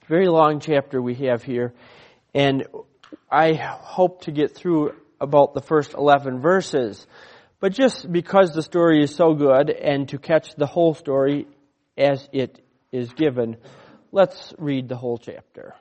Very long chapter we have here, and I hope to get through about the first 11 verses. But just because the story is so good, and to catch the whole story as it is given, let's read the whole chapter.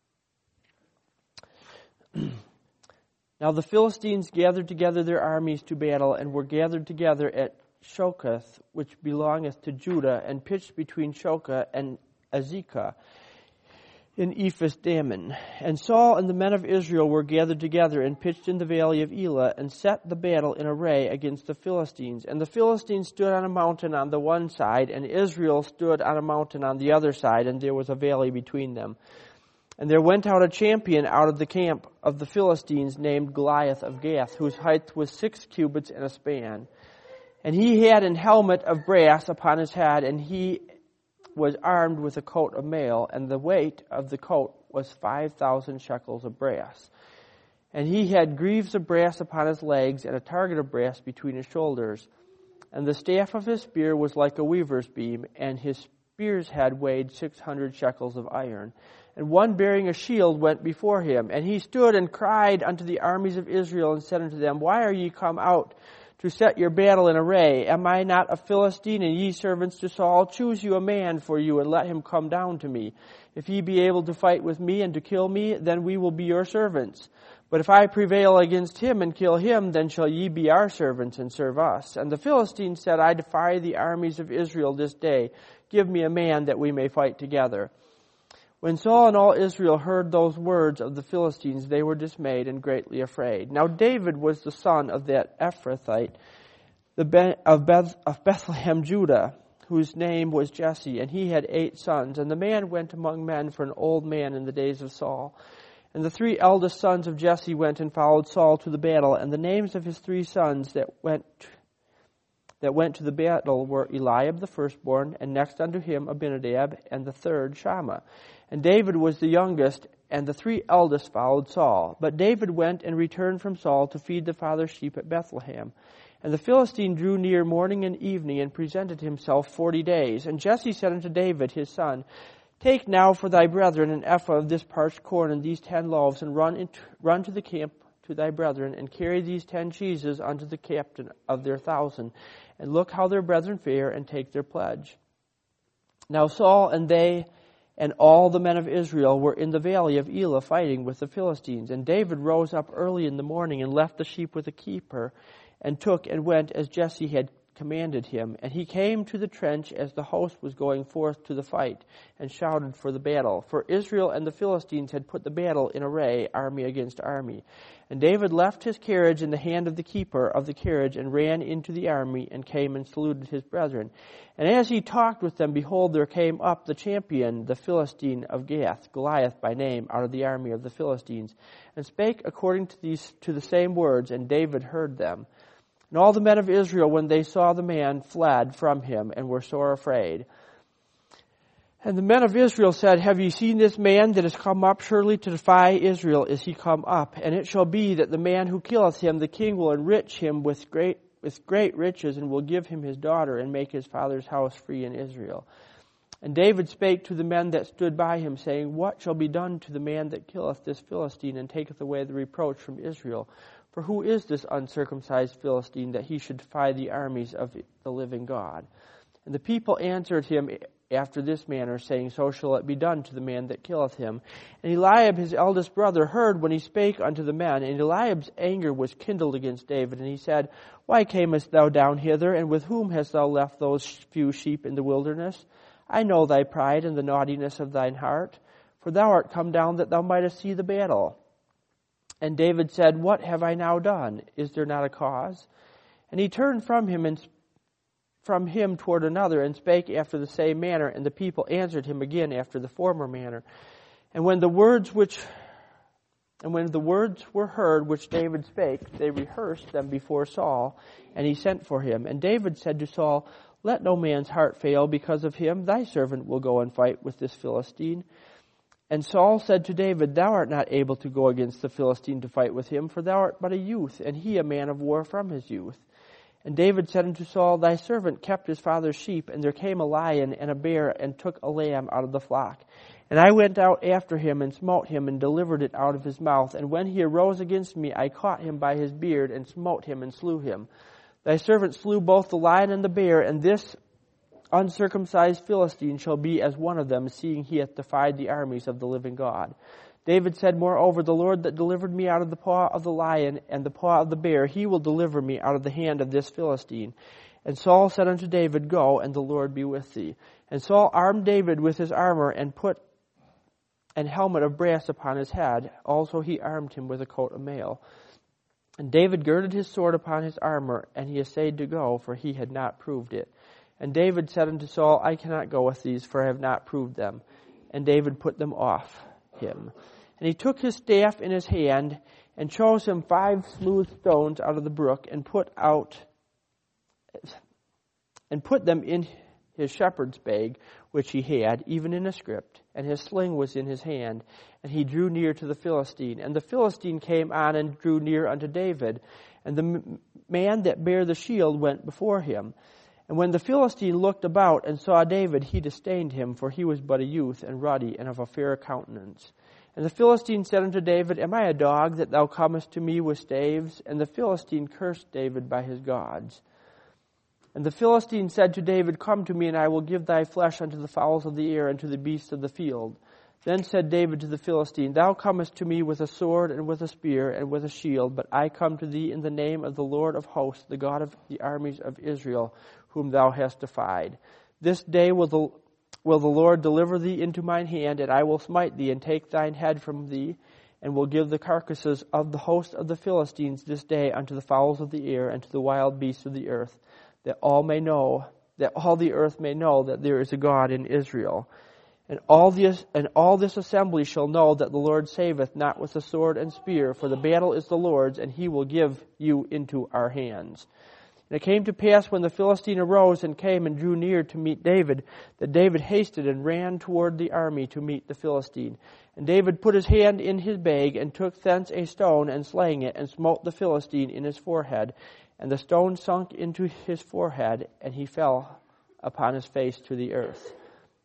Now the Philistines gathered together their armies to battle, and were gathered together at Shokoth, which belongeth to Judah, and pitched between Shokoh and Azekah in Ephes-dammim. And Saul and the men of Israel were gathered together and pitched in the valley of Elah, and set the battle in array against the Philistines. And the Philistines stood on a mountain on the one side, and Israel stood on a mountain on the other side, and there was a valley between them. And there went out a champion out of the camp of the Philistines, named Goliath of Gath, whose height was 6 cubits and a span. And he had an helmet of brass upon his head, and he was armed with a coat of mail, and the weight of the coat was 5,000 shekels of brass. And he had greaves of brass upon his legs, and a target of brass between his shoulders. And the staff of his spear was like a weaver's beam, and his spear's head weighed 600 shekels of iron. And one bearing a shield went before him. And he stood and cried unto the armies of Israel, and said unto them, Why are ye come out to set your battle in array? Am I not a Philistine, and ye servants to Saul? Choose you a man for you, and let him come down to me. If ye be able to fight with me and to kill me, then we will be your servants. But if I prevail against him and kill him, then shall ye be our servants and serve us. And the Philistines said, I defy the armies of Israel this day. Give me a man that we may fight together. When Saul and all Israel heard those words of the Philistines, they were dismayed and greatly afraid. Now David was the son of that Ephrathite of Bethlehem, Judah, whose name was Jesse, and he had 8 sons. And the man went among men for an old man in the days of Saul. And the 3 eldest sons of Jesse went and followed Saul to the battle. And the names of his 3 sons that went to the battle were Eliab the firstborn, and next unto him Abinadab, and the third Shammah. And David was the youngest, and the 3 eldest followed Saul. But David went and returned from Saul to feed the father's sheep at Bethlehem. And the Philistine drew near morning and evening, and presented himself 40 days. And Jesse said unto David his son, Take now for thy brethren an ephah of this parched corn and these 10 loaves, and run to the camp to thy brethren, and carry these 10 cheeses unto the captain of their 1,000, and look how their brethren fare, and take their pledge. Now Saul and they and all the men of Israel were in the valley of Elah fighting with the Philistines. And David rose up early in the morning, and left the sheep with a keeper, and took and went as Jesse had commanded him. And he came to the trench as the host was going forth to the fight, and shouted for the battle. For Israel and the Philistines had put the battle in array, army against army. And David left his carriage in the hand of the keeper of the carriage, and ran into the army, and came and saluted his brethren. And as he talked with them, behold, there came up the champion, the Philistine of Gath, Goliath by name, out of the army of the Philistines, and spake according to the same words, and David heard them. And all the men of Israel, when they saw the man, fled from him, and were sore afraid. And the men of Israel said, Have ye seen this man that is come up? Surely to defy Israel is he come up. And it shall be that the man who killeth him, the king will enrich him with great riches, and will give him his daughter, and make his father's house free in Israel. And David spake to the men that stood by him, saying, What shall be done to the man that killeth this Philistine, and taketh away the reproach from Israel? For who is this uncircumcised Philistine, that he should defy the armies of the living God? And the people answered him after this manner, saying, So shall it be done to the man that killeth him. And Eliab his eldest brother heard when he spake unto the men. And Eliab's anger was kindled against David. And he said, Why camest thou down hither? And with whom hast thou left those few sheep in the wilderness? I know thy pride and the naughtiness of thine heart. For thou art come down that thou mightest see the battle. And David said, What have I now done? Is there not a cause? And he turned from him toward another, and spake after the same manner, and the people answered him again after the former manner. And when the words were heard which David spake, they rehearsed them before Saul, and he sent for him. And David said to Saul, Let no man's heart fail because of him. Thy servant will go and fight with this Philistine. And Saul said to David, Thou art not able to go against the Philistine to fight with him, for thou art but a youth, and he a man of war from his youth. And David said unto Saul, Thy servant kept his father's sheep, and there came a lion and a bear, and took a lamb out of the flock. And I went out after him, and smote him, and delivered it out of his mouth. And when he arose against me, I caught him by his beard, and smote him, and slew him. Thy servant slew both the lion and the bear, and this uncircumcised Philistine shall be as one of them, seeing he hath defied the armies of the living God. David said, Moreover, the Lord that delivered me out of the paw of the lion and the paw of the bear, he will deliver me out of the hand of this Philistine. And Saul said unto David, Go, and the Lord be with thee. And Saul armed David with his armor, and put an helmet of brass upon his head. Also he armed him with a coat of mail. And David girded his sword upon his armor, and he essayed to go, for he had not proved it. And David said unto Saul, I cannot go with these, for I have not proved them. And David put them off him. And he took his staff in his hand, and chose him 5 smooth stones out of the brook, and put them in his shepherd's bag, which he had, even in a script. And his sling was in his hand. And he drew near to the Philistine. And the Philistine came on and drew near unto David. And the man that bare the shield went before him. And when the Philistine looked about and saw David, he disdained him, for he was but a youth, and ruddy, and of a fair countenance. And the Philistine said unto David, Am I a dog, that thou comest to me with staves? And the Philistine cursed David by his gods. And the Philistine said to David, Come to me, and I will give thy flesh unto the fowls of the air, and to the beasts of the field. Then said David to the Philistine, Thou comest to me with a sword, and with a spear, and with a shield, but I come to thee in the name of the Lord of hosts, the God of the armies of Israel, whom thou hast defied. This day will the Lord deliver thee into mine hand, and I will smite thee, and take thine head from thee, and will give the carcasses of the host of the Philistines this day unto the fowls of the air, and to the wild beasts of the earth, that all the earth may know that there is a God in Israel. And all this assembly shall know that the Lord saveth not with the sword and spear, for the battle is the Lord's, and he will give you into our hands. And it came to pass, when the Philistine arose and came and drew near to meet David, that David hasted and ran toward the army to meet the Philistine. And David put his hand in his bag, and took thence a stone, and slaying it, and smote the Philistine in his forehead. And the stone sunk into his forehead, and he fell upon his face to the earth.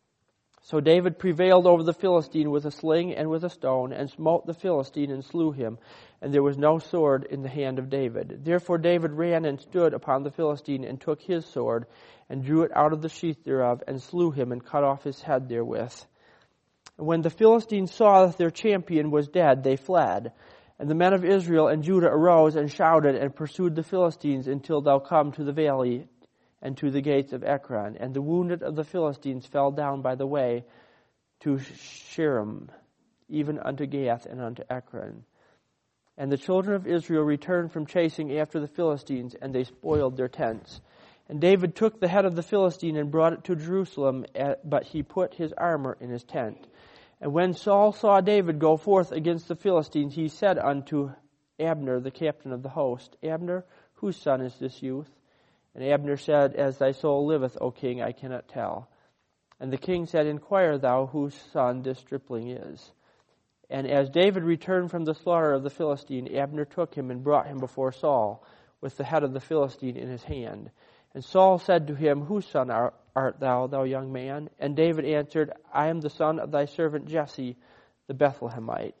So David prevailed over the Philistine with a sling and with a stone, and smote the Philistine and slew him. And there was no sword in the hand of David. Therefore David ran and stood upon the Philistine, and took his sword, and drew it out of the sheath thereof, and slew him, and cut off his head therewith. And when the Philistines saw that their champion was dead, they fled. And the men of Israel and Judah arose and shouted, and pursued the Philistines until thou come to the valley, and to the gates of Ekron. And the wounded of the Philistines fell down by the way to Shaaraim, even unto Gath and unto Ekron. And the children of Israel returned from chasing after the Philistines, and they spoiled their tents. And David took the head of the Philistine and brought it to Jerusalem, but he put his armor in his tent. And when Saul saw David go forth against the Philistines, he said unto Abner, the captain of the host, Abner, whose son is this youth? And Abner said, As thy soul liveth, O king, I cannot tell. And the king said, Inquire thou whose son this stripling is. And as David returned from the slaughter of the Philistine, Abner took him and brought him before Saul, with the head of the Philistine in his hand. And Saul said to him, Whose son art thou, thou young man? And David answered, I am the son of thy servant Jesse, the Bethlehemite.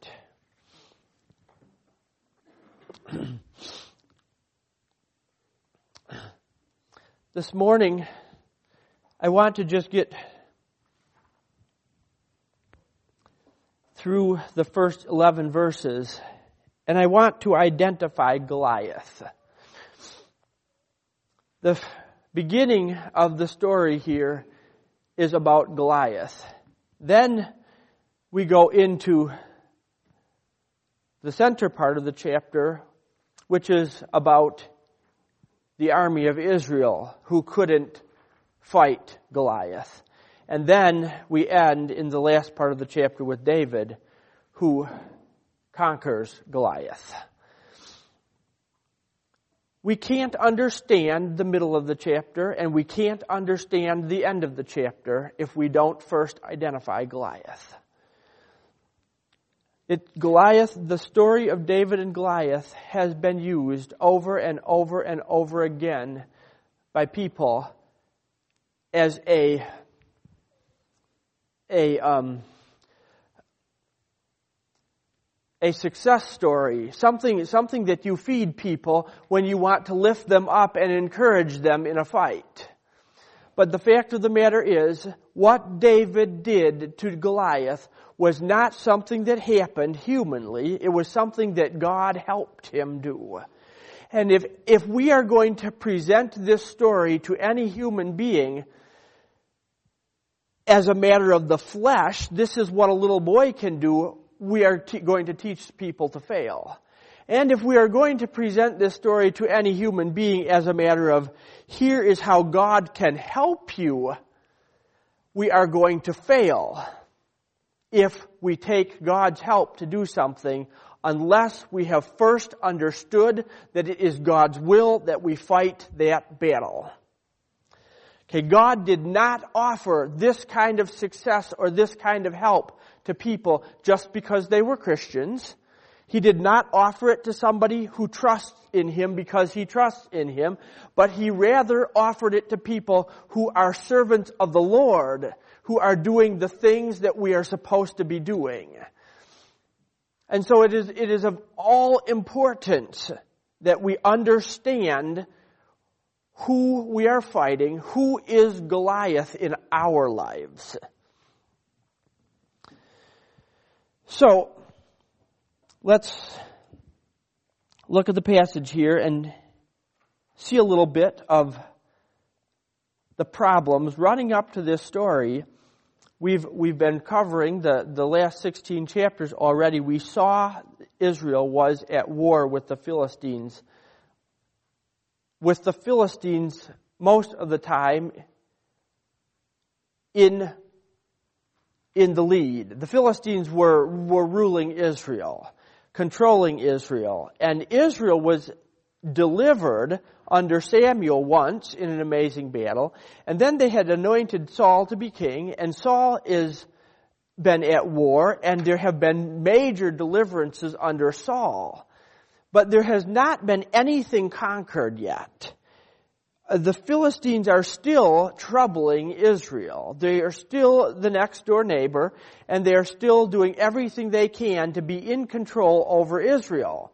This morning, I want to just get through the first 11 verses, and I want to identify Goliath. The beginning of the story here is about Goliath. Then we go into the center part of the chapter, which is about the army of Israel who couldn't fight Goliath. And then we end in the last part of the chapter with David, who conquers Goliath. We can't understand the middle of the chapter, and we can't understand the end of the chapter if we don't first identify Goliath. The story of David and Goliath has been used over and over and over again by people as a success story, something that you feed people when you want to lift them up and encourage them in a fight. But the fact of the matter is, what David did to Goliath was not something that happened humanly. It was something that God helped him do. And if we are going to present this story to any human being as a matter of the flesh, this is what a little boy can do, we are going to teach people to fail. And if we are going to present this story to any human being as a matter of, here is how God can help you, we are going to fail if we take God's help to do something, unless we have first understood that it is God's will that we fight that battle. Okay, God did not offer this kind of success or this kind of help to people just because they were Christians. He did not offer it to somebody who trusts in Him because he trusts in Him, but He rather offered it to people who are servants of the Lord, who are doing the things that we are supposed to be doing. And so it is of all importance that we understand who we are fighting, who is Goliath in our lives. So, let's look at the passage here and see a little bit of the problems running up to this story. We've been covering the last 16 chapters already. We saw Israel was at war with the Philistines. With the Philistines most of the time in the lead. The Philistines were ruling Israel, controlling Israel. And Israel was delivered under Samuel once in an amazing battle. And then they had anointed Saul to be king. And Saul is been at war. And there have been major deliverances under Saul. But there has not been anything conquered yet. The Philistines are still troubling Israel. They are still the next door neighbor, and they are still doing everything they can to be in control over Israel.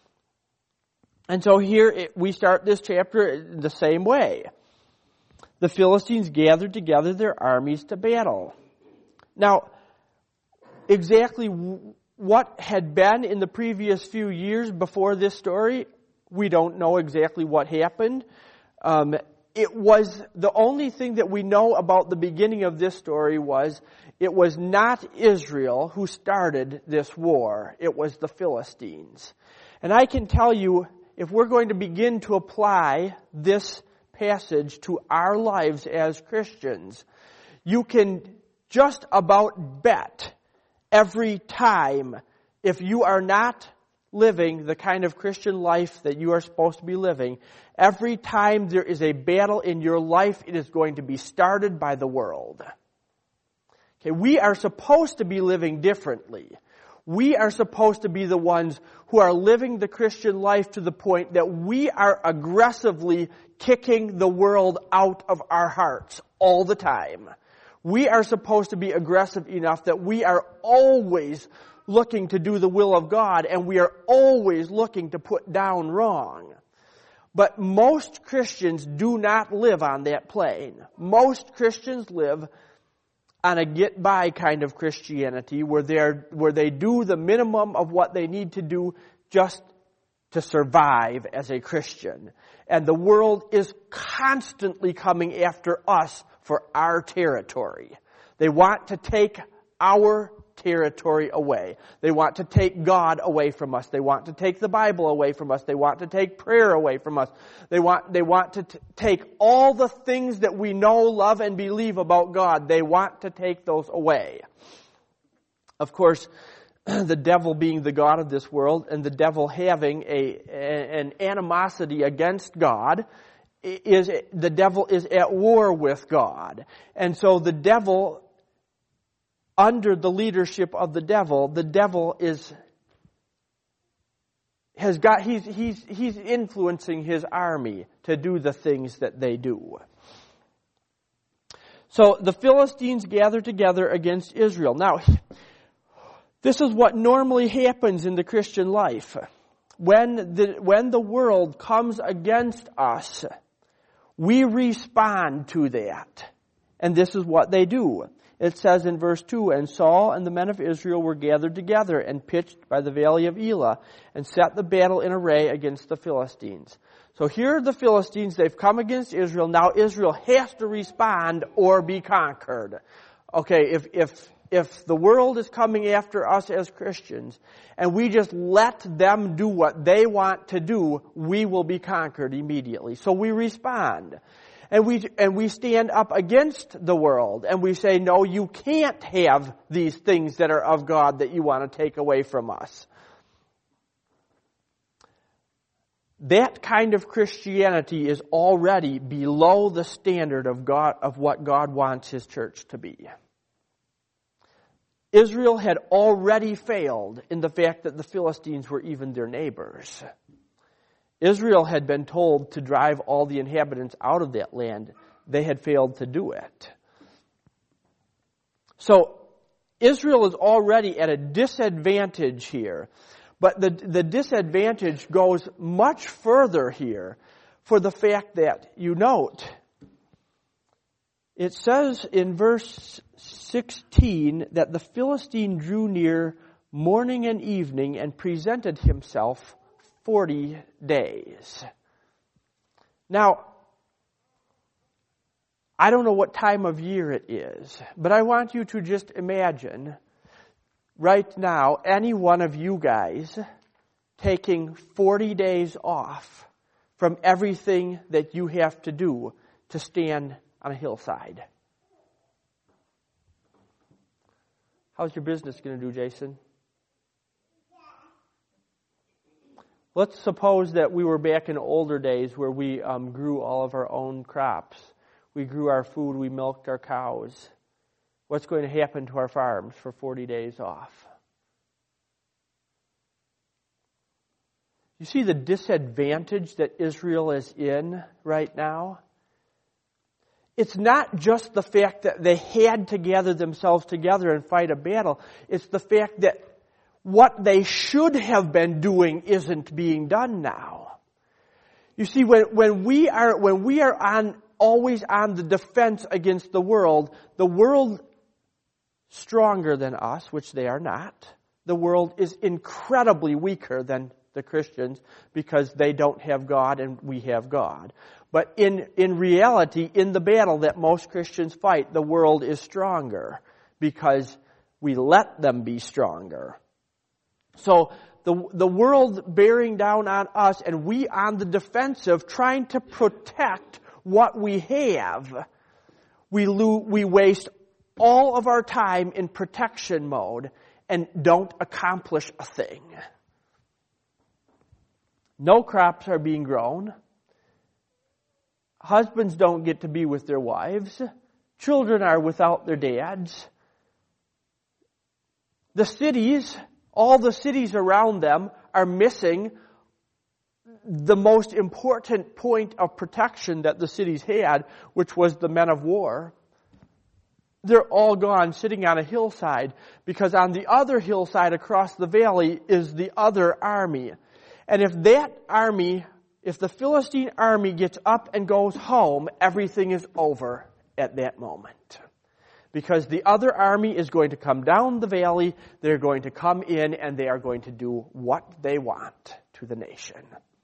And so here we start this chapter the same way. The Philistines gathered together their armies to battle. Now, exactly what had been in the previous few years before this story, we don't know exactly what happened. It was the only thing that we know about the beginning of this story was it was not Israel who started this war. It was the Philistines. And I can tell you, if we're going to begin to apply this passage to our lives as Christians, you can just about bet every time, if you are not living the kind of Christian life that you are supposed to be living, every time there is a battle in your life, it is going to be started by the world. Okay, we are supposed to be living differently. We are supposed to be the ones who are living the Christian life to the point that we are aggressively kicking the world out of our hearts all the time. We are supposed to be aggressive enough that we are always looking to do the will of God, and we are always looking to put down wrong. But most Christians do not live on that plane. Most Christians live on a get-by kind of Christianity where they do the minimum of what they need to do just to survive as a Christian. And the world is constantly coming after us for our territory. They want to take our territory away. They want to take God away from us. They want to take the Bible away from us. They want to take prayer away from us. They want to take all the things that we know, love, and believe about God. They want to take those away. Of course, the devil being the god of this world and the devil having an animosity against God, the devil is at war with God. And so the devil, under the leadership of the devil is he's influencing his army to do the things that they do. So the Philistines gather together against Israel. Now, this is what normally happens in the Christian life. When the world comes against us, we respond to that. And this is what they do. It says in verse 2, "And Saul and the men of Israel were gathered together and pitched by the valley of Elah and set the battle in array against the Philistines." So here are the Philistines. They've come against Israel. Now Israel has to respond or be conquered. Okay, if the world is coming after us as Christians and we just let them do what they want to do, we will be conquered immediately. So we respond. And we stand up against the world and we say, no, you can't have these things that are of God that you want to take away from us. That kind of Christianity is already below the standard of God, of what God wants His church to be. Israel had already failed in the fact that the Philistines were even their neighbors. Israel had been told to drive all the inhabitants out of that land. They had failed to do it. So Israel is already at a disadvantage here. But the disadvantage goes much further here for the fact that, you note, it says in verse 16 that the Philistine drew near morning and evening and presented himself 40 days. Now, I don't know what time of year it is, but I want you to just imagine right now any one of you guys taking 40 days off from everything that you have to do to stand on a hillside. How's your business going to do, Jason? Let's suppose that we were back in older days where we grew all of our own crops. We grew our food, we milked our cows. What's going to happen to our farms for 40 days off? You see the disadvantage that Israel is in right now? It's not just the fact that they had to gather themselves together and fight a battle. It's the fact that what they should have been doing isn't being done now. You see, when we are always on the defense against the world stronger than us, which they are not. The world is incredibly weaker than the Christians because they don't have God and we have God. But in reality, in the battle that most Christians fight, the world is stronger because we let them be stronger. So the world bearing down on us and we on the defensive trying to protect what we have, we waste all of our time in protection mode and don't accomplish a thing. No crops are being grown. Husbands don't get to be with their wives. Children are without their dads. The cities, all the cities around them are missing the most important point of protection that the cities had, which was the men of war. They're all gone, sitting on a hillside, because on the other hillside across the valley is the other army. And if the Philistine army gets up and goes home, everything is over at that moment. Because the other army is going to come down the valley, they're going to come in, and they are going to do what they want to the nation.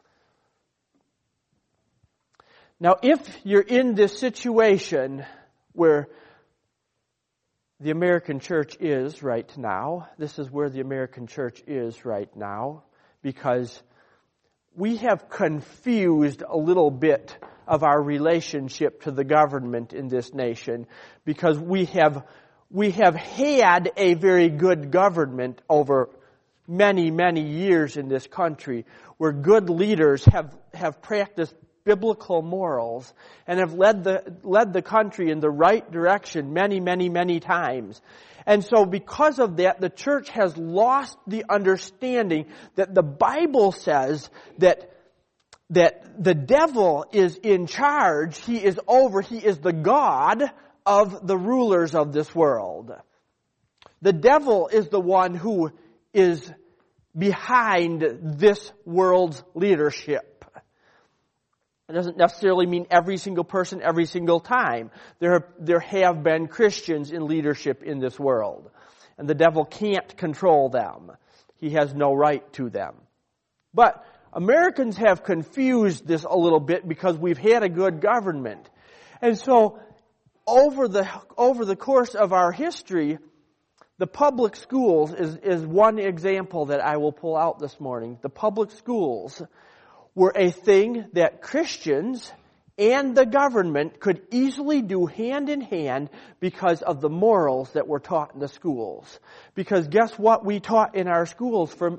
Now, if you're in this situation where the American church is right now, this is where the American church is right now, because we have confused a little bit of our relationship to the government in this nation, because we have had a very good government over many, many years in this country, where good leaders have practiced biblical morals and have led the country in the right direction many, many, many times. And so because of that, the church has lost the understanding that the Bible says that the devil is in charge, he is the God of the rulers of this world. The devil is the one who is behind this world's leadership. It doesn't necessarily mean every single person, every single time. There have been Christians in leadership in this world. And the devil can't control them. He has no right to them. But Americans have confused this a little bit because we've had a good government. And so over the course of our history, the public schools is one example that I will pull out this morning. The public schools were a thing that Christians and the government could easily do hand in hand because of the morals that were taught in the schools. Because guess what we taught in our schools for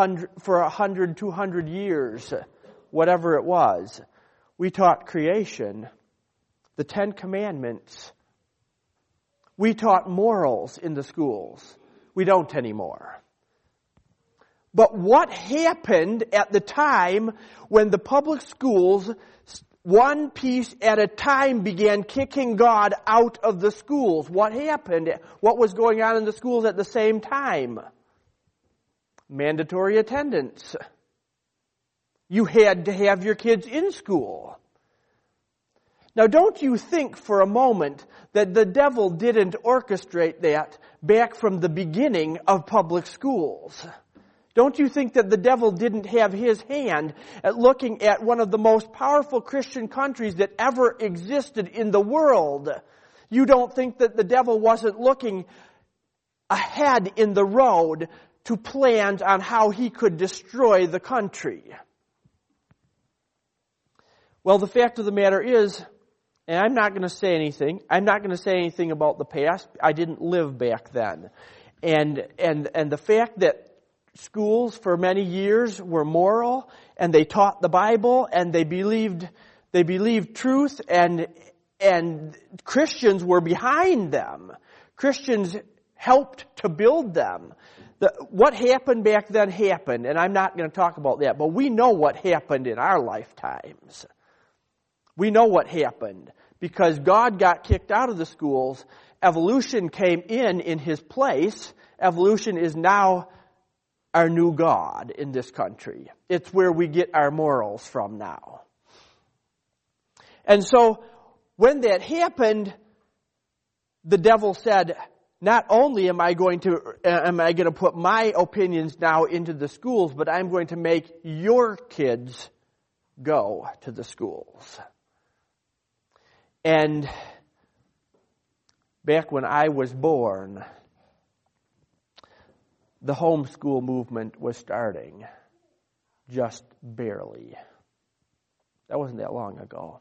100, 200 years, whatever it was? We taught creation, the Ten Commandments. We taught morals in the schools. We don't anymore. But what happened at the time when the public schools, one piece at a time, began kicking God out of the schools? What happened? What was going on in the schools at the same time? Mandatory attendance. You had to have your kids in school. Now, don't you think for a moment that the devil didn't orchestrate that back from the beginning of public schools? Don't you think that the devil didn't have his hand at looking at one of the most powerful Christian countries that ever existed in the world? You don't think that the devil wasn't looking ahead in the road to plans on how he could destroy the country? Well, the fact of the matter is, and I'm not going to say anything. I'm not going to say anything about the past. I didn't live back then. And the fact that schools for many years were moral and they taught the Bible and they believed truth and Christians were behind them. Christians helped to build them. What happened back then happened, and I'm not going to talk about that, but we know what happened in our lifetimes. We know what happened. Because God got kicked out of the schools, evolution came in his place. Evolution is now our new God in this country. It's where we get our morals from now. And so, when that happened, the devil said, not only am I going to put my opinions now into the schools, but I'm going to make your kids go to the schools. And back when I was born, the homeschool movement was starting, just barely. That wasn't that long ago.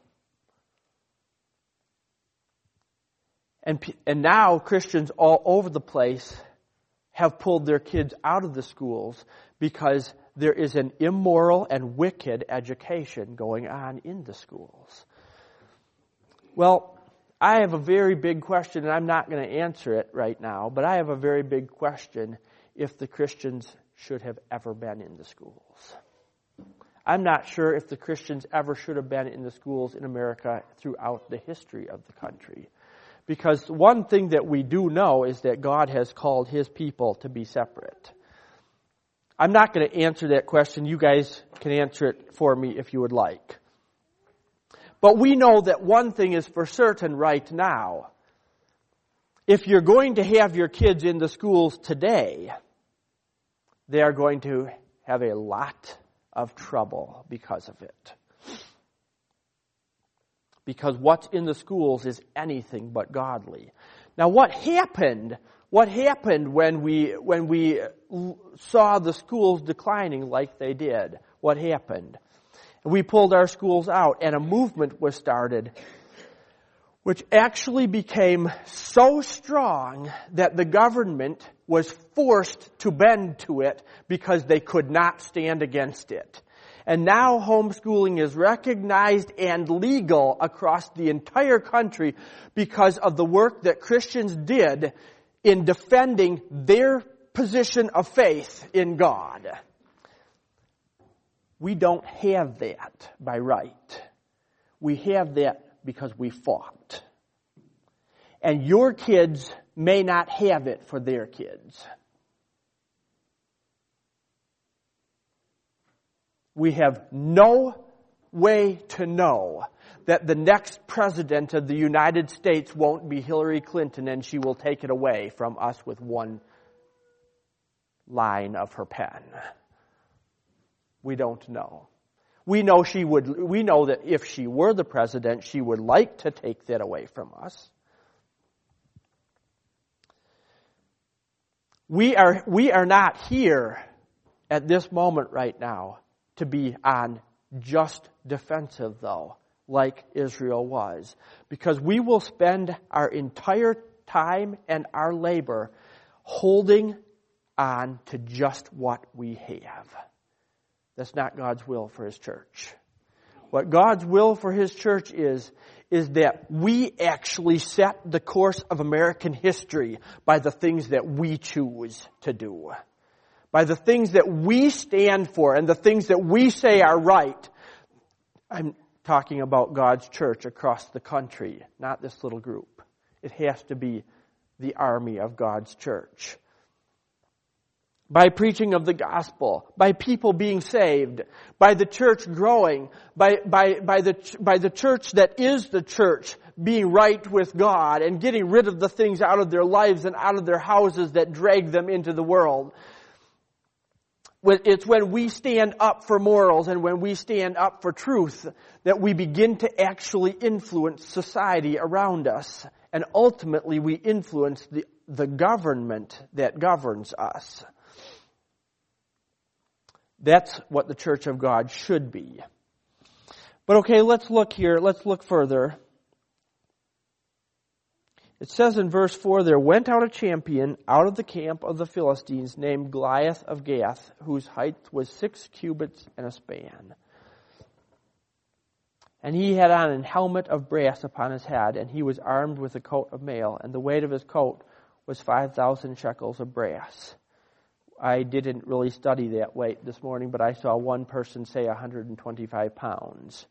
And now Christians all over the place have pulled their kids out of the schools because there is an immoral and wicked education going on in the schools. Well, I have a very big question, and I'm not going to answer it right now, but I have a very big question if the Christians should have ever been in the schools. I'm not sure if the Christians ever should have been in the schools in America throughout the history of the country. Because one thing that we do know is that God has called His people to be separate. I'm not going to answer that question. You guys can answer it for me if you would like. But we know that one thing is for certain right now. If you're going to have your kids in the schools today, they are going to have a lot of trouble because of it. Because what's in the schools is anything but godly. Now, what happened when we saw the schools declining like they did? What happened? We pulled our schools out, and a movement was started which actually became so strong that the government was forced to bend to it because they could not stand against it. And now homeschooling is recognized and legal across the entire country because of the work that Christians did in defending their position of faith in God. We don't have that by right. We have that because we fought. And your kids may not have it for their kids. We have no way to know that the next president of the United States won't be Hillary Clinton and she will take it away from us with one line of her pen. We don't know. We know that if she were the president, she would like to take that away from us. We are not here at this moment right now to be on just defensive, though, like Israel was. Because we will spend our entire time and our labor holding on to just what we have. That's not God's will for His church. What God's will for His church is that we actually set the course of American history by the things that we choose to do. By the things that we stand for and the things that we say are right. I'm talking about God's church across the country, not this little group. It has to be the army of God's church. By preaching of the gospel, by people being saved, by the church growing, by the church that is the church being right with God and getting rid of the things out of their lives and out of their houses that drag them into the world. It's when we stand up for morals and when we stand up for truth that we begin to actually influence society around us. And ultimately we influence the government that governs us. That's what the church of God should be. But okay, let's look here. Let's look further. It says in verse 4, there went out a champion out of the camp of the Philistines named Goliath of Gath, whose height was 6 cubits and a span. And he had on a helmet of brass upon his head, and he was armed with a coat of mail, and the weight of his coat was 5,000 shekels of brass. I didn't really study that weight this morning, but I saw one person say 125 pounds.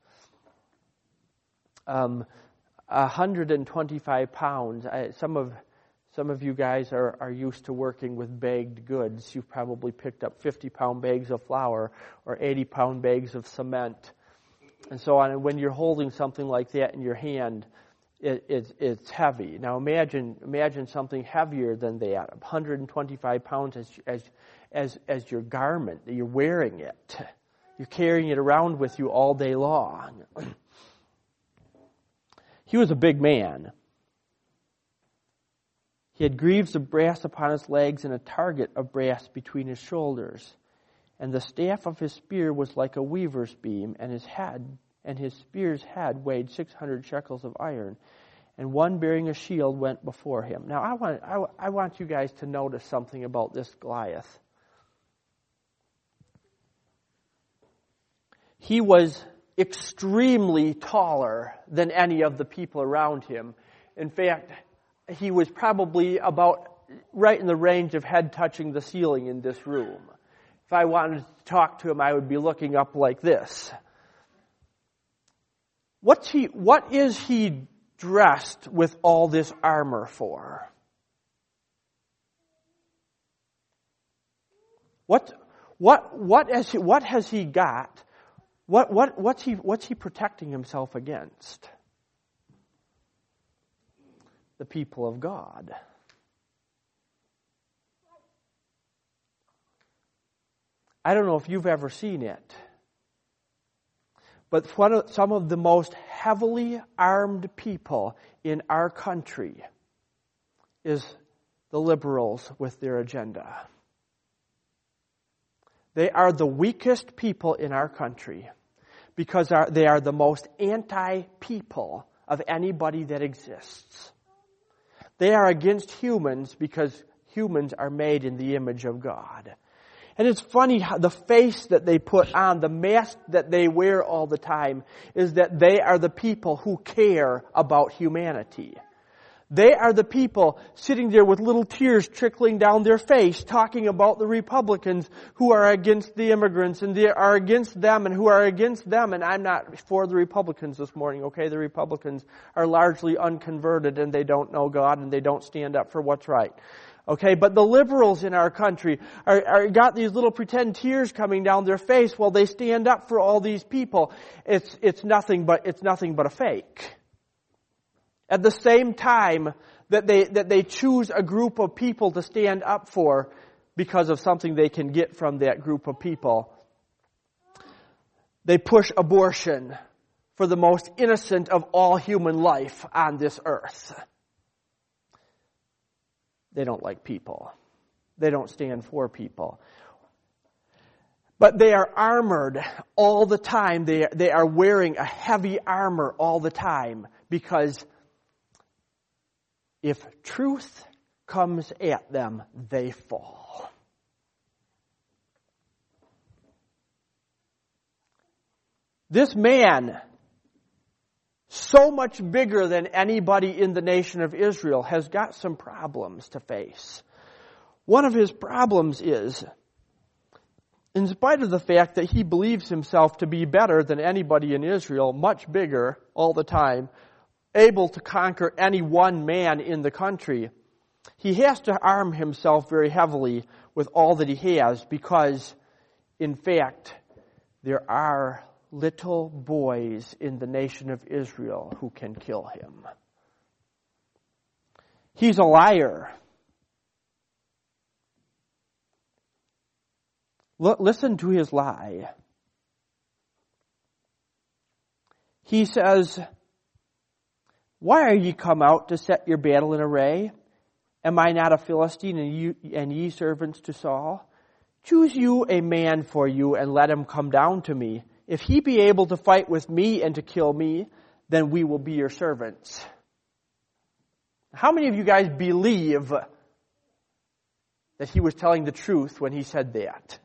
125 pounds. Some of you guys are used to working with bagged goods. You've probably picked up 50-pound bags of flour or 80-pound bags of cement and so on. And when you're holding something like that in your hand, it's heavy. Now imagine something heavier than that. 125 pounds as your garment. You're wearing it. You're carrying it around with you all day long. He was a big man. He had greaves of brass upon his legs and a target of brass between his shoulders. And the staff of his spear was like a weaver's beam, and his spear's head weighed 600 shekels of iron. And one bearing a shield went before him. Now I want you guys to notice something about this Goliath. He was extremely taller than any of the people around him. In fact, he was probably about right in the range of head touching the ceiling in this room. If I wanted to talk to him, I would be looking up like this. What is he dressed with all this armor for? What has he got? What's he protecting himself against? The people of God. I don't know if you've ever seen it, but some of the most heavily armed people in our country is the liberals with their agenda. They are the weakest people in our country because they are the most anti-people of anybody that exists. They are against humans because humans are made in the image of God. And it's funny how the face that they put on, the mask that they wear all the time, is that they are the people who care about humanity. They are the people sitting there with little tears trickling down their face, talking about the Republicans who are against the immigrants, and they are against them, and who are against them. And I'm not for the Republicans this morning, okay? The Republicans are largely unconverted, and they don't know God, and they don't stand up for what's right. Okay, but the liberals in our country are got these little pretend tears coming down their face while they stand up for all these people. It's nothing but a fake. At the same time that they choose a group of people to stand up for because of something they can get from that group of people, they push abortion for the most innocent of all human life on this earth. They don't like people. They don't stand for people. But they are armored all the time. They are wearing a heavy armor all the time, because if truth comes at them, they fall. This man, so much bigger than anybody in the nation of Israel, has got some problems to face. One of his problems is, in spite of the fact that he believes himself to be better than anybody in Israel, much bigger all the time, able to conquer any one man in the country, he has to arm himself very heavily with all that he has, because, in fact, there are little boys in the nation of Israel who can kill him. He's a liar. Listen to his lie. He says, "Why are ye come out to set your battle in array? Am I not a Philistine, and ye servants to Saul? Choose you a man for you, and let him come down to me. If he be able to fight with me and to kill me, then we will be your servants." How many of you guys believe that he was telling the truth when he said that?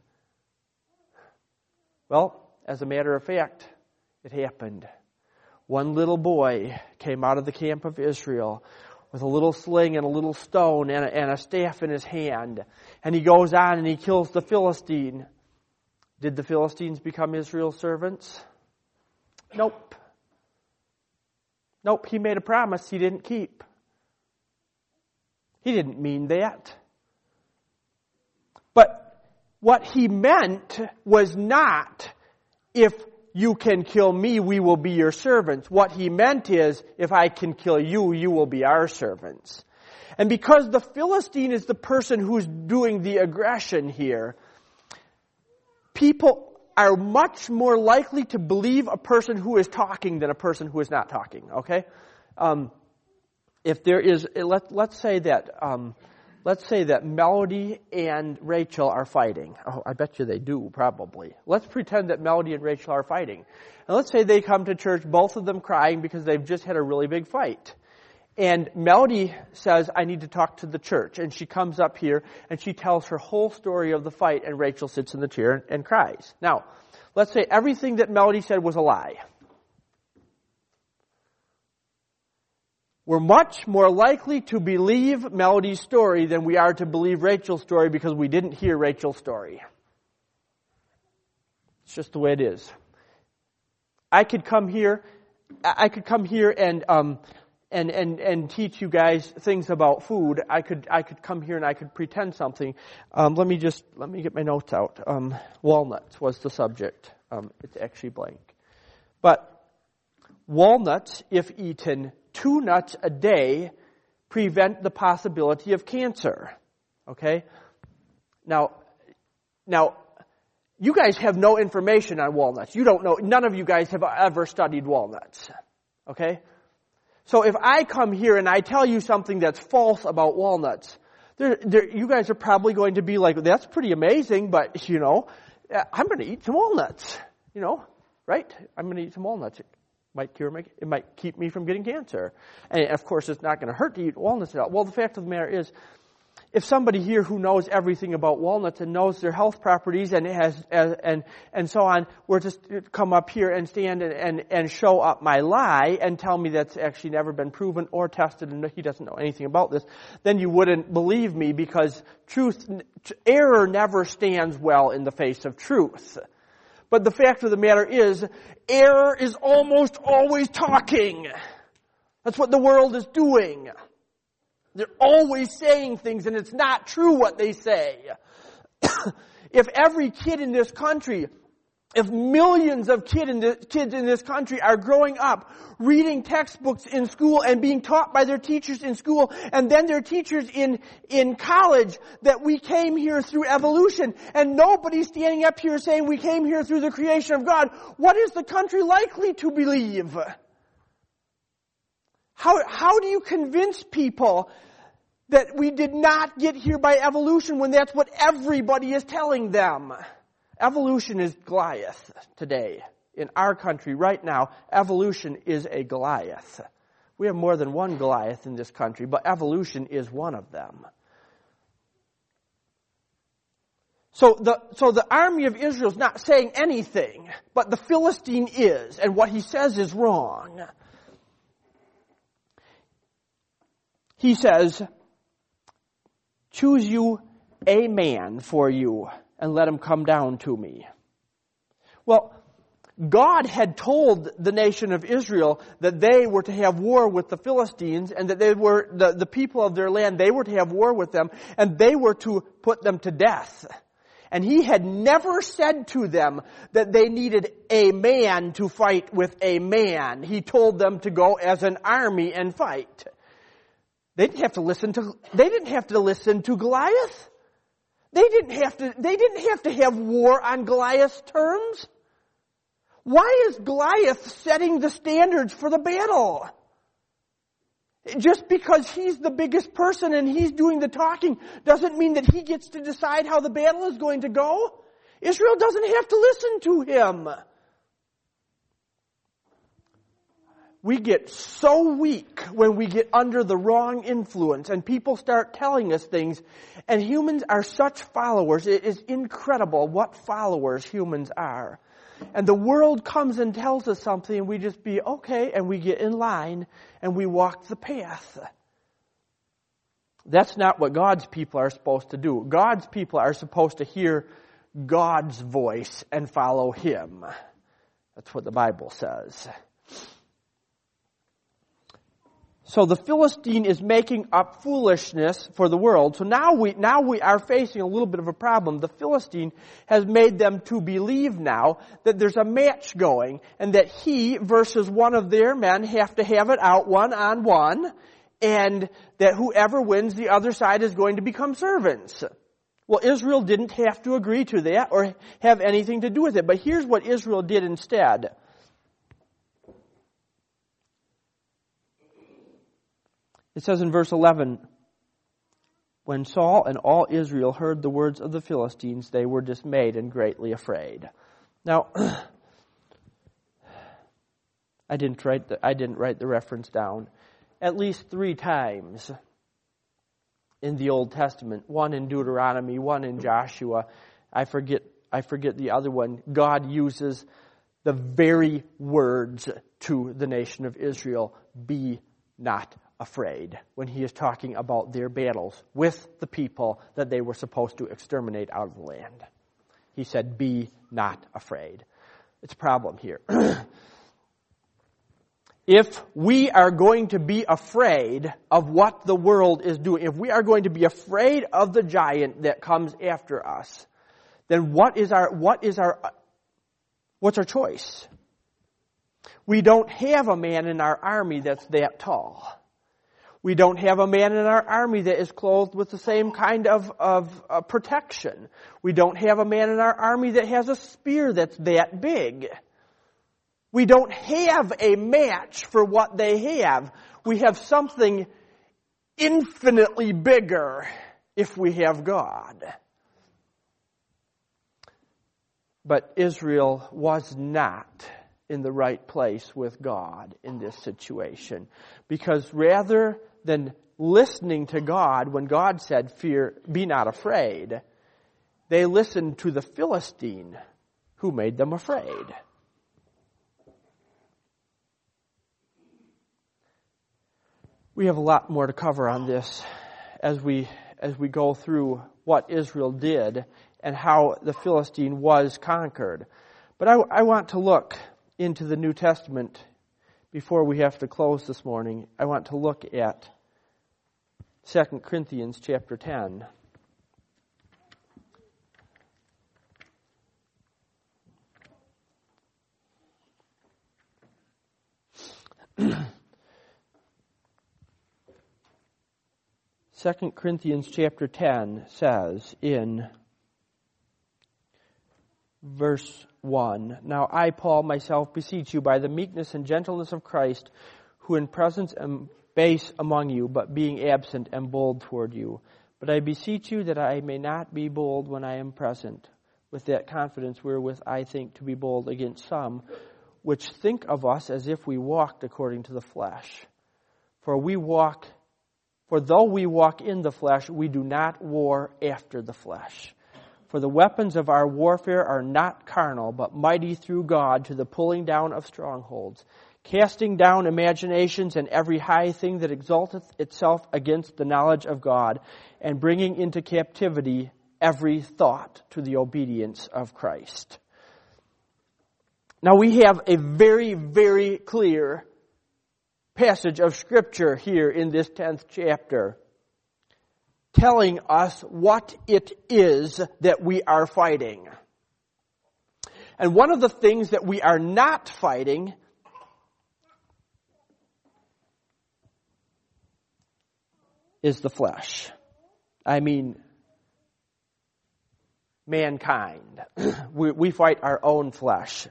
Well, as a matter of fact, it happened. One little boy came out of the camp of Israel with a little sling and a little stone and a staff in his hand. And he goes on and he kills the Philistine. Did the Philistines become Israel's servants? Nope. Nope, he made a promise he didn't keep. He didn't mean that. But what he meant was not, if you can kill me, we will be your servants. What he meant is, if I can kill you, you will be our servants. And because the Philistine is the person who's doing the aggression here, people are much more likely to believe a person who is talking than a person who is not talking, okay? If there is, let's say that Melody and Rachel are fighting. Oh, I bet you they do, probably. Let's pretend that Melody and Rachel are fighting. And let's say they come to church, both of them crying because they've just had a really big fight. And Melody says, "I need to talk to the church." And she comes up here and she tells her whole story of the fight, and Rachel sits in the chair and cries. Now, let's say everything that Melody said was a lie. We're much more likely to believe Melody's story than we are to believe Rachel's story, because we didn't hear Rachel's story. It's just the way it is. I could come here and teach you guys things about food. I could come here and I could pretend something. Let me get my notes out. Walnuts was the subject. It's actually blank. But walnuts, if eaten 2 nuts a day, prevent the possibility of cancer. Okay? Now, you guys have no information on walnuts. You don't know. None of you guys have ever studied walnuts. Okay? So if I come here and I tell you something that's false about walnuts, you guys are probably going to be like, "That's pretty amazing, but, I'm going to eat some walnuts." Right? I'm going to eat some walnuts. It might keep me from getting cancer. And of course, it's not going to hurt to eat walnuts at all. Well, the fact of the matter is, if somebody here who knows everything about walnuts and knows their health properties and has and so on were to come up here and stand and show up my lie and tell me that's actually never been proven or tested and he doesn't know anything about this, then you wouldn't believe me, because error never stands well in the face of truth. But the fact of the matter is, error is almost always talking. That's what the world is doing. They're always saying things, and it's not true what they say. If every kid in this country, if millions of kids in this country are growing up reading textbooks in school and being taught by their teachers in school, and then their teachers in college, that we came here through evolution, and nobody's standing up here saying we came here through the creation of God, what is the country likely to believe? How do you convince people that we did not get here by evolution when that's what everybody is telling them? Evolution is Goliath today. In our country right now, evolution is a Goliath. We have more than one Goliath in this country, but evolution is one of them. So the army of Israel is not saying anything, but the Philistine is, and what he says is wrong. He says, choose you a man for you and let him come down to me. Well, God had told the nation of Israel that they were to have war with the Philistines, and that they were the people of their land, they were to have war with them, and they were to put them to death. And he had never said to them that they needed a man to fight with a man. He told them to go as an army and fight. They didn't have to listen to Goliath. They didn't have to have war on Goliath's terms. Why is Goliath setting the standards for the battle? Just because he's the biggest person and he's doing the talking doesn't mean that he gets to decide how the battle is going to go. Israel doesn't have to listen to him. We get so weak when we get under the wrong influence and people start telling us things, and humans are such followers. It is incredible what followers humans are. And the world comes and tells us something, and we just be okay, and we get in line and we walk the path. That's not what God's people are supposed to do. God's people are supposed to hear God's voice and follow Him. That's what the Bible says. So the Philistine is making up foolishness for the world. So now we are facing a little bit of a problem. The Philistine has made them to believe now that there's a match going, and that he versus one of their men have to have it out 1-on-1, and that whoever wins, the other side is going to become servants. Well, Israel didn't have to agree to that or have anything to do with it. But here's what Israel did instead. It says in verse 11, when Saul and all Israel heard the words of the Philistines, they were dismayed and greatly afraid. Now, I didn't write the reference down. At least 3 times in the Old Testament, one in Deuteronomy, one in Joshua, I forget the other one, God uses the very words to the nation of Israel, be not afraid, when he is talking about their battles with the people that they were supposed to exterminate out of the land. He said, be not afraid. It's a problem here. If we are going to be afraid of what the world is doing, if we are going to be afraid of the giant that comes after us, then what's our choice? We don't have a man in our army that's that tall. We don't have a man in our army that is clothed with the same kind of protection. We don't have a man in our army that has a spear that's that big. We don't have a match for what they have. We have something infinitely bigger if we have God. But Israel was not in the right place with God in this situation, because rather than listening to God when God said, "Fear, be not afraid." They listened to the Philistine who made them afraid. We have a lot more to cover on this as we go through what Israel did and how the Philistine was conquered. But I want to look into the New Testament before we have to close this morning. I want to look at 2 Corinthians chapter 10. Second Corinthians chapter 10 says in verse 1, "Now I, Paul, myself beseech you by the meekness and gentleness of Christ, who in presence am base among you, but being absent am bold toward you. But I beseech you that I may not be bold when I am present, with that confidence wherewith I think to be bold against some, which think of us as if we walked according to the flesh. For though we walk in the flesh, we do not war after the flesh. For the weapons of our warfare are not carnal, but mighty through God to the pulling down of strongholds, casting down imaginations and every high thing that exalteth itself against the knowledge of God, and bringing into captivity every thought to the obedience of Christ." Now we have a very, very clear passage of Scripture here in this 10th chapter telling us what it is that we are fighting. And one of the things that we are not fighting is the flesh. I mean, mankind. We fight our own flesh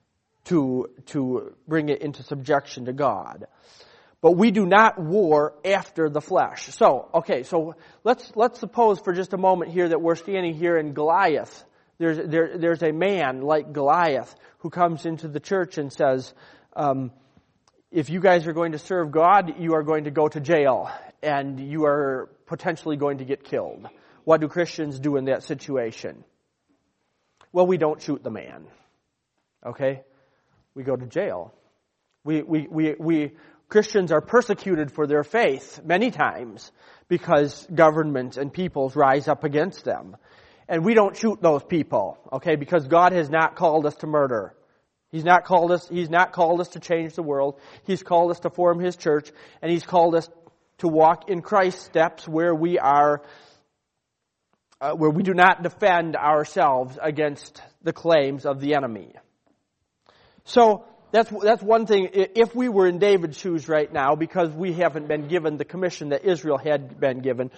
to bring it into subjection to God. But we do not war after the flesh. So let's suppose for just a moment here that we're standing here in Goliath. There's a man like Goliath who comes into the church and says, if you guys are going to serve God, you are going to go to jail and you are potentially going to get killed. What do Christians do in that situation? Well, we don't shoot the man. Okay? We go to jail. We Christians are persecuted for their faith many times because governments and peoples rise up against them. And we don't shoot those people, okay, because God has not called us to murder. He's not called us to change the world. He's called us to form His church, and He's called us to walk in Christ's steps where we do not defend ourselves against the claims of the enemy. So that's one thing. If we were in David's shoes right now, because we haven't been given the commission that Israel had been given,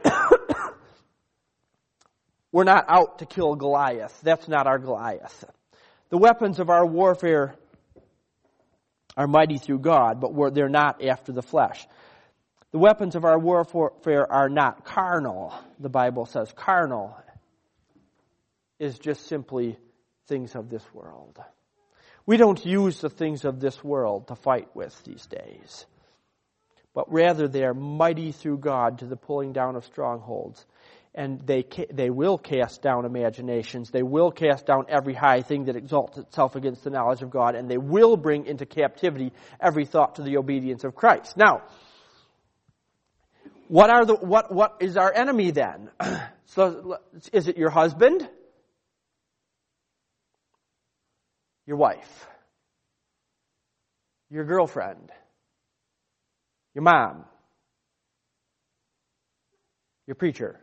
we're not out to kill Goliath. That's not our Goliath. The weapons of our warfare are mighty through God, but they're not after the flesh. The weapons of our warfare are not carnal. The Bible says carnal is just simply things of this world. We don't use the things of this world to fight with these days, but rather they are mighty through God to the pulling down of strongholds. And they will cast down imaginations. They will cast down every high thing that exalts itself against the knowledge of God, and they will bring into captivity every thought to the obedience of Christ. Now, what is our enemy then? So, is it your husband? Your wife, your girlfriend, your mom, your preacher.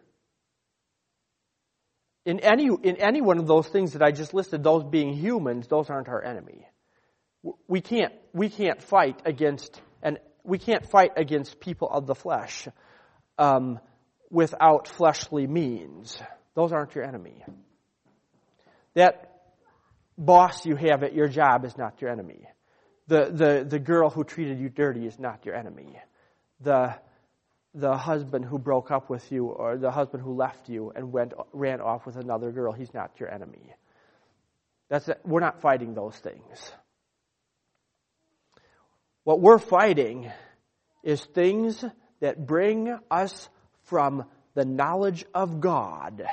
In any one of those things that I just listed, those being humans, those aren't our enemy. We can't fight against people of the flesh without fleshly means. Those aren't your enemy. That boss you have at your job is not your enemy. The girl who treated you dirty is not your enemy. The husband who broke up with you, or the husband who left you and ran off with another girl, he's not your enemy. We're not fighting those things. What we're fighting is things that bring us from the knowledge of God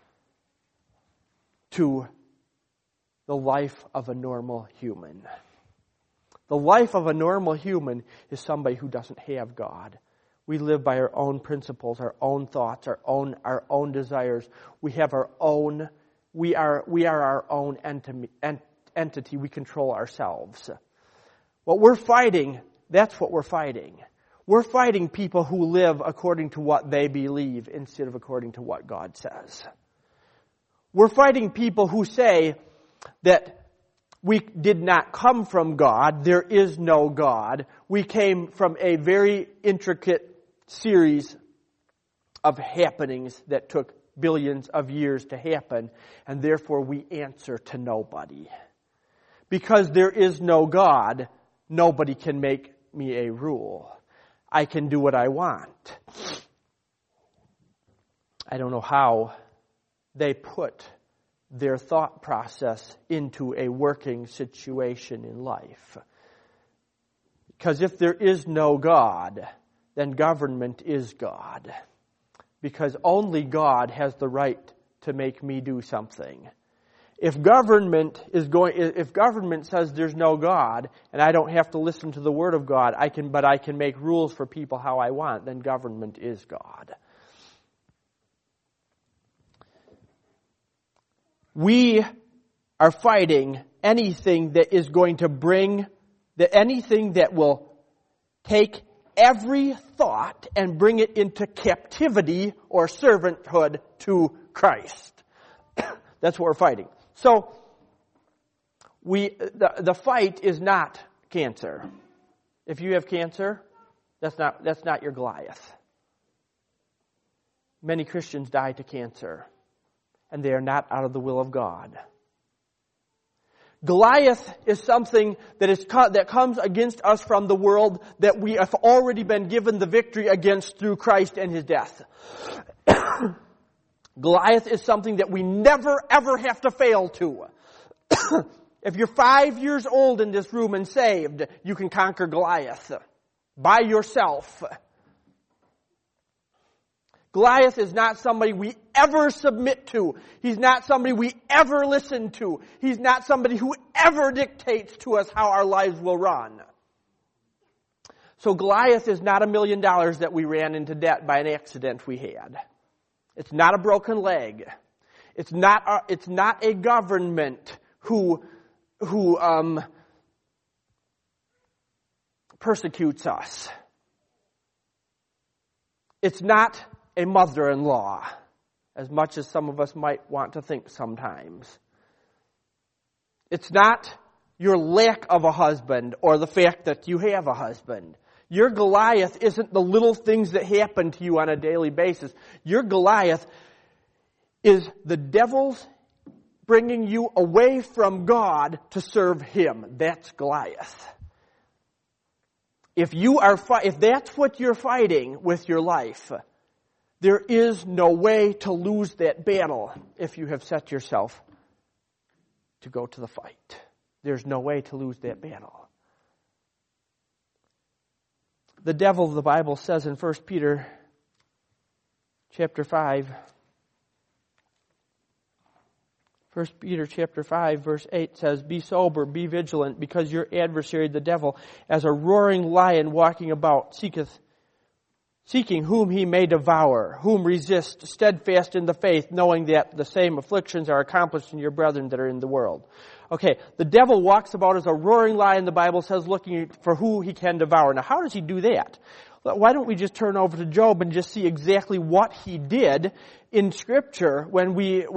to the life of a normal human. The life of a normal human is somebody who doesn't have God. We live by our own principles, our own thoughts, our own desires. We have our own. We are our own entity. We control ourselves. What we're fighting, that's what we're fighting. We're fighting people who live according to what they believe instead of according to what God says. We're fighting people who say that we did not come from God. There is no God. We came from a very intricate series of happenings that took billions of years to happen, and therefore we answer to nobody. Because there is no God, nobody can make me a rule. I can do what I want. I don't know how they put their thought process into a working situation in life. Because if there is no God, then government is God. Because only God has the right to make me do something. If government says there's no God, and I don't have to listen to the Word of God, but I can make rules for people how I want, then government is God. We are fighting anything that is going to anything that will take every thought and bring it into captivity or servanthood to Christ. That's what we're fighting. So, the fight is not cancer. If you have cancer, that's not your Goliath. Many Christians die to cancer, and they are not out of the will of God. Goliath is something that comes against us from the world that we have already been given the victory against through Christ and His death. Goliath is something that we never ever have to fail to. If you're 5 years old in this room and saved, you can conquer Goliath by yourself. Goliath is not somebody we ever submit to. He's not somebody we ever listen to. He's not somebody who ever dictates to us how our lives will run. So Goliath is not $1 million that we ran into debt by an accident we had. It's not a broken leg. It's not a government who persecutes us. It's not a mother-in-law, as much as some of us might want to think sometimes. It's not your lack of a husband or the fact that you have a husband. Your Goliath isn't the little things that happen to you on a daily basis. Your Goliath is the devil's bringing you away from God to serve him. That's Goliath. If that's what you're fighting with your life, there is no way to lose that battle if you have set yourself to go to the fight. There's no way to lose that battle. The devil, the Bible says in 1 Peter chapter 5, 1 Peter chapter 5 verse 8 says, "Be sober, be vigilant, because your adversary the devil, as a roaring lion walking about, seeking whom he may devour, whom resist, steadfast in the faith, knowing that the same afflictions are accomplished in your brethren that are in the world." Okay, the devil walks about as a roaring lion, the Bible says, looking for who he can devour. Now, how does he do that? Why don't we just turn over to Job and just see exactly what he did in Scripture when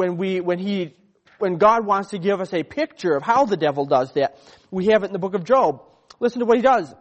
God wants to give us a picture of how the devil does that? We have it in the book of Job. Listen to what he does.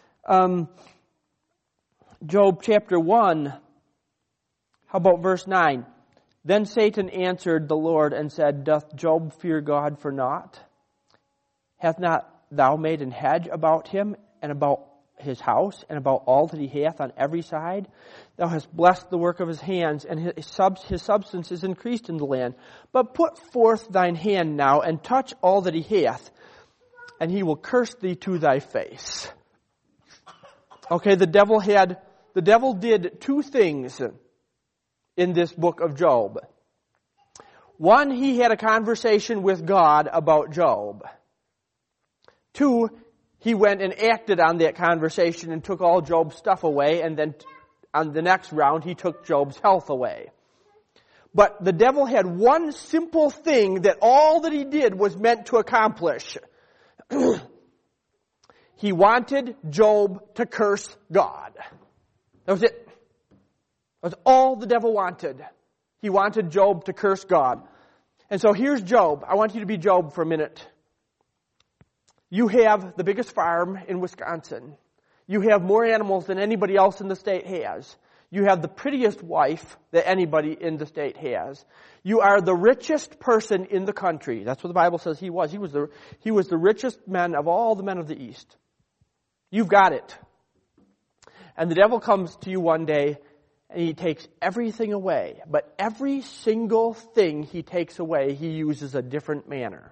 Job chapter 1, how about verse 9? "Then Satan answered the Lord and said, Doth Job fear God for naught? Hath not thou made an hedge about him, and about his house, and about all that he hath on every side? Thou hast blessed the work of his hands, and his substance is increased in the land. But put forth thine hand now, and touch all that he hath, and he will curse thee to thy face." Okay, the devil had the devil did two things in this book of Job. One, he had a conversation with God about Job. Two, he went and acted on that conversation and took all Job's stuff away, and then on the next round, he took Job's health away. But the devil had one simple thing that all that he did was meant to accomplish. He wanted Job to curse God. That was it. That was all the devil wanted. He wanted Job to curse God. And so here's Job. I want you to be Job for a minute. You have the biggest farm in Wisconsin. You have more animals than anybody else in the state has. You have the prettiest wife that anybody in the state has. You are the richest person in the country. That's what the Bible says he was. He was the richest man of all the men of the East. You've got it. And the devil comes to you one day and he takes everything away. But every single thing he takes away, he uses a different manner.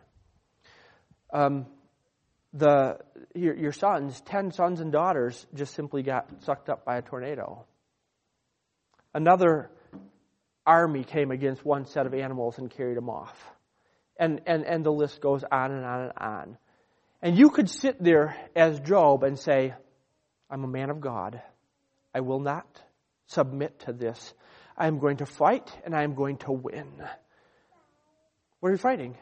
Your sons, 10 sons and daughters, just simply got sucked up by a tornado. Another army came against one set of animals and carried them off. And the list goes on and on and on. And you could sit there as Job and say, I'm a man of God. I will not submit to this. I am going to fight and I am going to win. What are you fighting?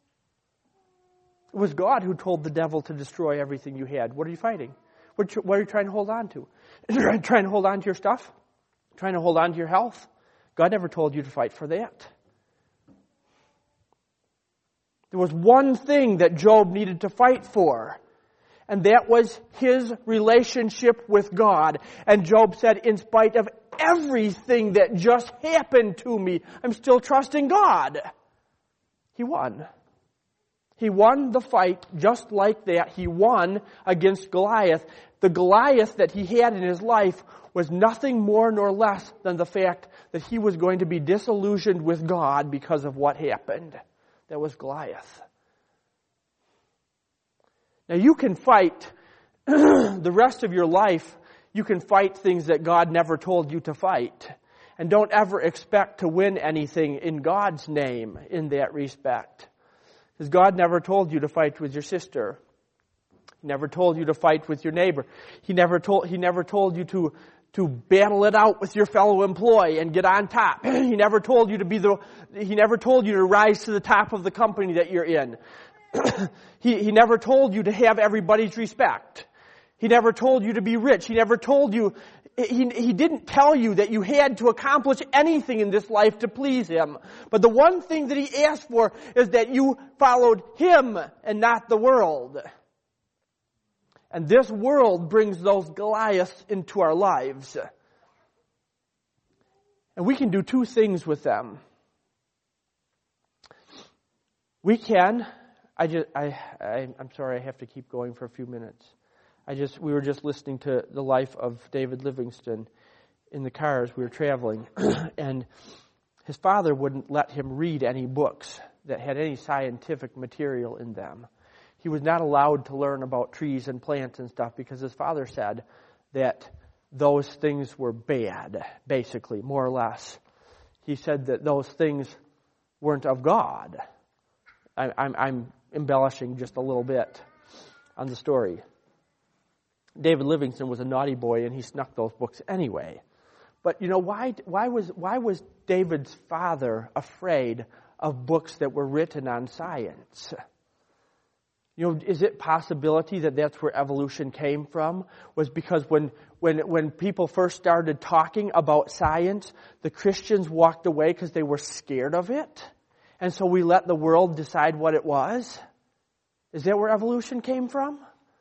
It was God who told the devil to destroy everything you had. What are you fighting? What are you trying to hold on to? Are you trying to hold on to your stuff? Trying to hold on to your health? God never told you to fight for that. There was one thing that Job needed to fight for, and that was his relationship with God. And Job said, in spite of everything that just happened to me, I'm still trusting God. He won. He won the fight just like that. He won against Goliath. The Goliath that he had in his life was nothing more nor less than the fact that he was going to be disillusioned with God because of what happened. That was Goliath. Now you can fight the rest of your life. You can fight things that God never told you to fight. And don't ever expect to win anything in God's name in that respect. Because God never told you to fight with your sister. He never told you to fight with your neighbor. He never told you to battle it out with your fellow employee and get on top. He never told you to rise to the top of the company that you're in. He never told you to have everybody's respect. He never told you to be rich. He never told you, he didn't tell you that you had to accomplish anything in this life to please Him. But the one thing that He asked for is that you followed Him and not the world. And this world brings those Goliaths into our lives. And we can do two things with them. We can, I'm sorry, I have to keep going for a few minutes. We were just listening to the life of David Livingstone in the car as we were traveling. And his father wouldn't let him read any books that had any scientific material in them. He was not allowed to learn about trees and plants and stuff because his father said that those things were bad, basically, more or less. He said that those things weren't of God. I'm embellishing just a little bit on the story. David Livingstone was a naughty boy and he snuck those books anyway. But you know, why was David's father afraid of books that were written on science? You know, is it possibility that that's where evolution came from? Was because when people first started talking about science, the Christians walked away because they were scared of it? And so we let the world decide what it was? Is that where evolution came from?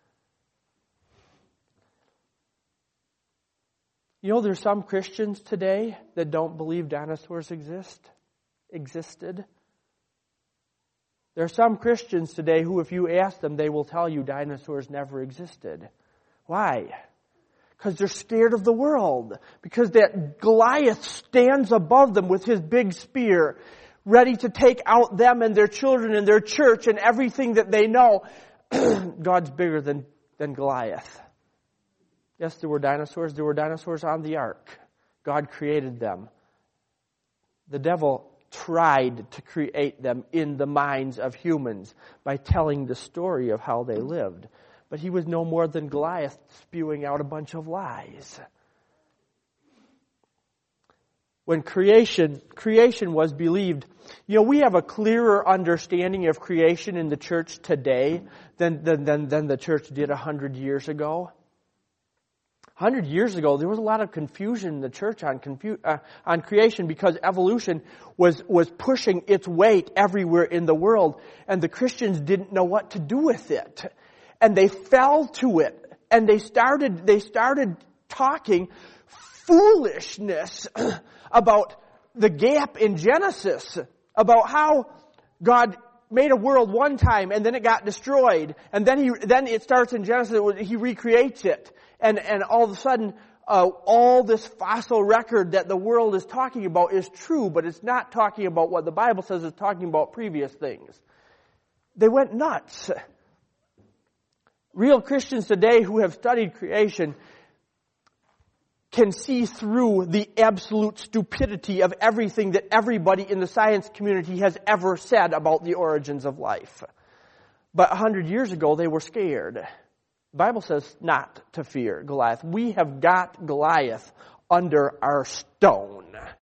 You know, there's some Christians today that don't believe dinosaurs existed. There are some Christians today who, if you ask them, they will tell you dinosaurs never existed. Why? Because they're scared of the world. Because that Goliath stands above them with his big spear, ready to take out them and their children and their church and everything that they know. God's bigger than Goliath. Yes, there were dinosaurs. There were dinosaurs on the ark. God created them. The devil tried to create them in the minds of humans by telling the story of how they lived. But he was no more than Goliath spewing out a bunch of lies. When creation was believed, we have a clearer understanding of creation in the church today than the church did 100 years ago. 100 years ago, there was a lot of confusion in the church on creation because evolution was pushing its weight everywhere in the world, and the Christians didn't know what to do with it. And they fell to it, and they started talking foolishness about the gap in Genesis, about how God made a world one time and then it got destroyed, and then it starts in Genesis. He recreates it, and all of a sudden, all this fossil record that the world is talking about is true, but it's not talking about what the Bible says. It's talking about previous things. They went nuts. Real Christians today who have studied creation can see through the absolute stupidity of everything that everybody in the science community has ever said about the origins of life. But 100 years ago, they were scared. The Bible says not to fear Goliath. We have got Goliath under our stone.